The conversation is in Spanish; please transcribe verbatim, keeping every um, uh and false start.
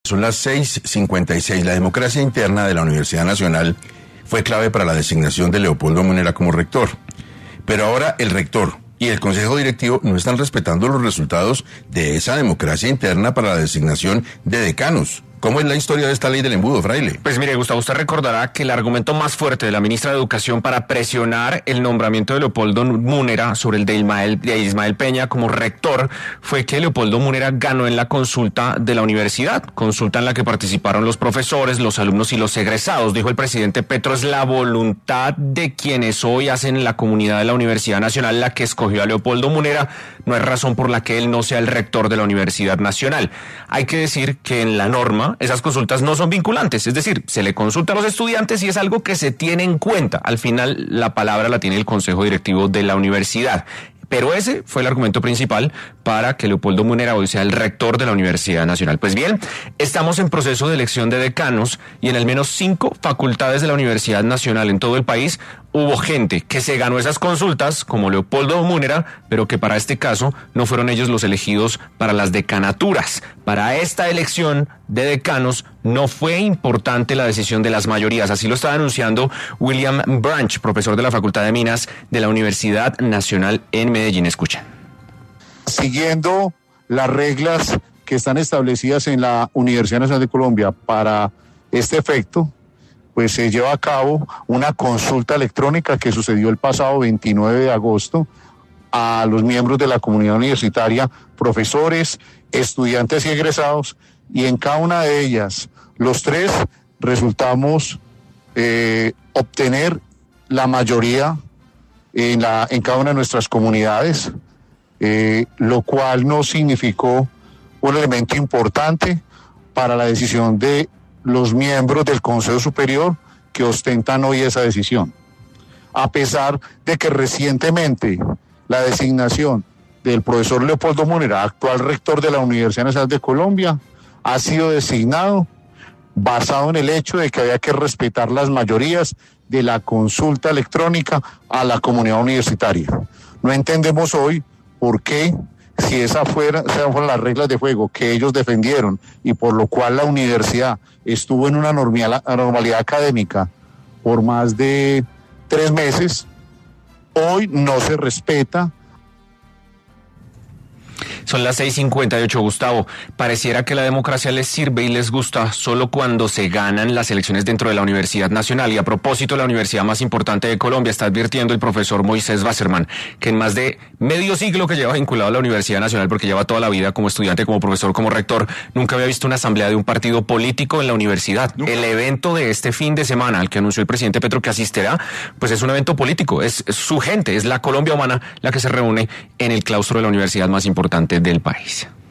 Son las seis cincuenta y seis. La democracia interna de la Universidad Nacional fue clave para la designación de Leopoldo Munera como rector. Pero ahora el rector y el consejo directivo no están respetando los resultados de esa democracia interna para la designación de decanos. ¿Cómo es la historia de esta ley del embudo, Fraile? Pues mire, Gustavo, usted recordará que el argumento más fuerte de la ministra de Educación para presionar el nombramiento de Leopoldo Munera sobre el de Ismael, de Ismael Peña como rector fue que Leopoldo Munera ganó en la consulta de la universidad, consulta en la que participaron los profesores, los alumnos y los egresados. Dijo el presidente Petro, es la voluntad de quienes hoy hacen la comunidad de la Universidad Nacional la que escogió a Leopoldo Munera, no hay razón por la que él no sea el rector de la Universidad Nacional. Hay que decir que en la norma esas consultas no son vinculantes, es decir, se le consulta a los estudiantes y es algo que se tiene en cuenta. Al final, la palabra la tiene el consejo directivo de la universidad. Pero ese fue el argumento principal para que Leopoldo Munera hoy sea el rector de la Universidad Nacional. Pues bien, estamos en proceso de elección de decanos y en al menos cinco facultades de la Universidad Nacional en todo el país hubo gente que se ganó esas consultas, como Leopoldo Munera, pero que para este caso no fueron ellos los elegidos para las decanaturas. Para esta elección de decanos no fue importante la decisión de las mayorías. Así lo estaba anunciando William Branch, profesor de la Facultad de Minas de la Universidad Nacional en Medellín. Escuchen. Siguiendo las reglas que están establecidas en la Universidad Nacional de Colombia para este efecto, pues se lleva a cabo una consulta electrónica que sucedió el pasado veintinueve de agosto a los miembros de la comunidad universitaria, profesores, estudiantes y egresados, y en cada una de ellas, los tres resultamos eh, obtener la mayoría en, la, en cada una de nuestras comunidades, eh, lo cual nos significó un elemento importante para la decisión de los miembros del Consejo Superior que ostentan hoy esa decisión. A pesar de que recientemente la designación del profesor Leopoldo Munera, actual rector de la Universidad Nacional de Colombia, ha sido designado basado en el hecho de que había que respetar las mayorías de la consulta electrónica a la comunidad universitaria. No entendemos hoy por qué, si esas fueran, esas fueran las reglas de juego que ellos defendieron y por lo cual la universidad estuvo en una normalidad académica por más de tres meses, hoy no se respeta. Son las seis cincuenta y ocho, Gustavo. Pareciera que la democracia les sirve y les gusta solo cuando se ganan las elecciones dentro de la Universidad Nacional. Y a propósito, la universidad más importante de Colombia, está advirtiendo el profesor Moisés Wasserman, que en más de medio siglo que lleva vinculado a la Universidad Nacional, porque lleva toda la vida como estudiante, como profesor, como rector, nunca había visto una asamblea de un partido político en la universidad. ¿No? El evento de este fin de semana, al que anunció el presidente Petro que asistirá, pues es un evento político, es, es su gente, es la Colombia humana la que se reúne en el claustro de la universidad más importante del país.